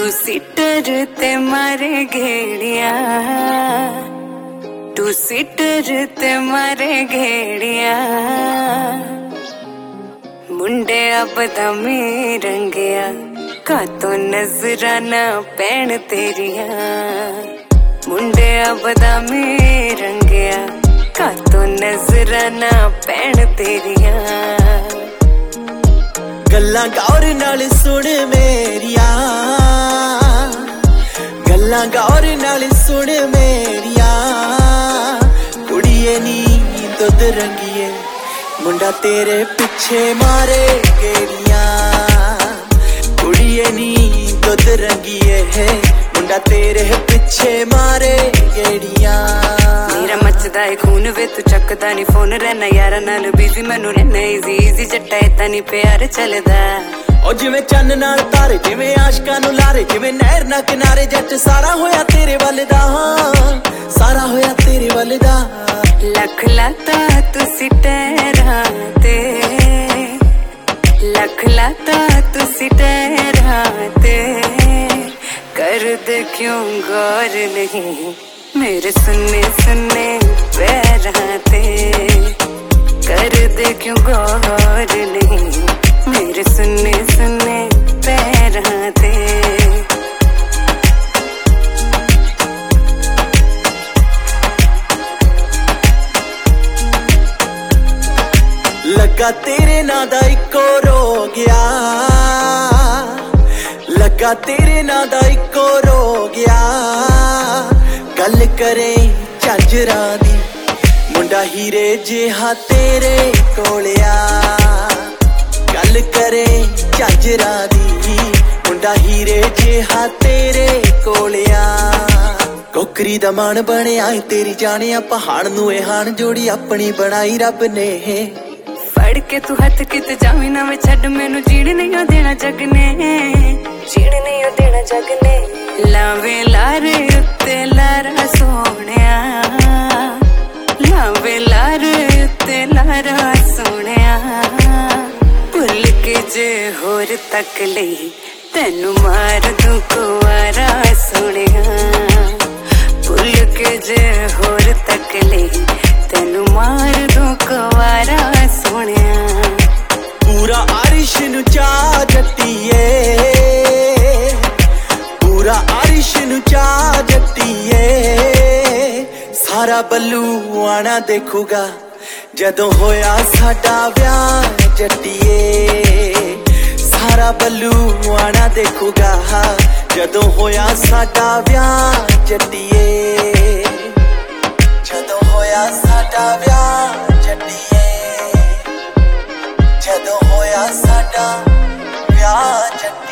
Two seater ते मारे घेड़िया, two seater ते मारे घेड़िया, मुंडे अब दमी रंगिया का तो नजराना पैन तेरिया, मुंडे अब दमी रंगिया का तो नजराना पैन तेरिया। गल्लां गौर नाल सुन मेरिया, गल्लां गौर नाल सुन मेरिया, कुड़िए नी दुध रंगिए मुंडा तेरे पिछे मारे गेड़िया, कुड़िए नी दुध रंगिए है मुंडा तेरे पिछे मारे गेड़िया। मेरा मचदा है खून वे तू चकदा नी फोन, रहना यारा नाल बिजी मैनू रहना इजी इजी, जट्टा इतना नी प्यार चलदा ओ जिवें चन्न नाल तारे, जिवें आशकां नू लारे, जिवें नहर ना किनारे, जट सारा होया तेरे वल दा, सारा होया तेरे वल दा। लख लाता तुसी टहरा ते, लख लाता तुसी टहरा ते, कर दे क्यों गौर नहीं मेरे सुनने सुनने पैरां ते, कर दे क्यों गौर नहीं मेरे सुनने सुनने पैरां ते। लगा तेरे ना दा इको रो गया, लगा तेरे ना दा इको रो गया, गल करे झांजरा दी मुंडा हीरे जिहा तेरे कोलिया, गल करे झांजरा दी मुंडा हीरे जिहा तेरे कोलिया। कोकरी दा मान बनिया तेरी जानिया, पहाड़ नू ए हान जोड़ी अपनी बनाई रब ने। फड़ के तू हथ कित जावी ना मैं छड़, मैनू जीण नहीं देना जग ने, जीण नहीं देना जग ने। लावे लारे उत्ते लारा सोहणिया, लावे लारे उत्ते लारा सोहणिया, भुल के जे होर तक लई तैनू मार दूं कुवारा सोहणिया, भुल के जे होर तक लई तैनू मार दूं कुवारा सोहणिया। पूरा आरिश नू चा जट्टीए, पूरा आरिश नू चा जट्टीए, सारा बल्लू आना देखूगा जदों होया साडा व्याह जट्टीए, सारा बल्लू आना देखूगा जदों होया साडा व्याह जट्टीए, जदों होया साडा व्याह जट्टीए, जदों होया साडा व्याह जट्टीए।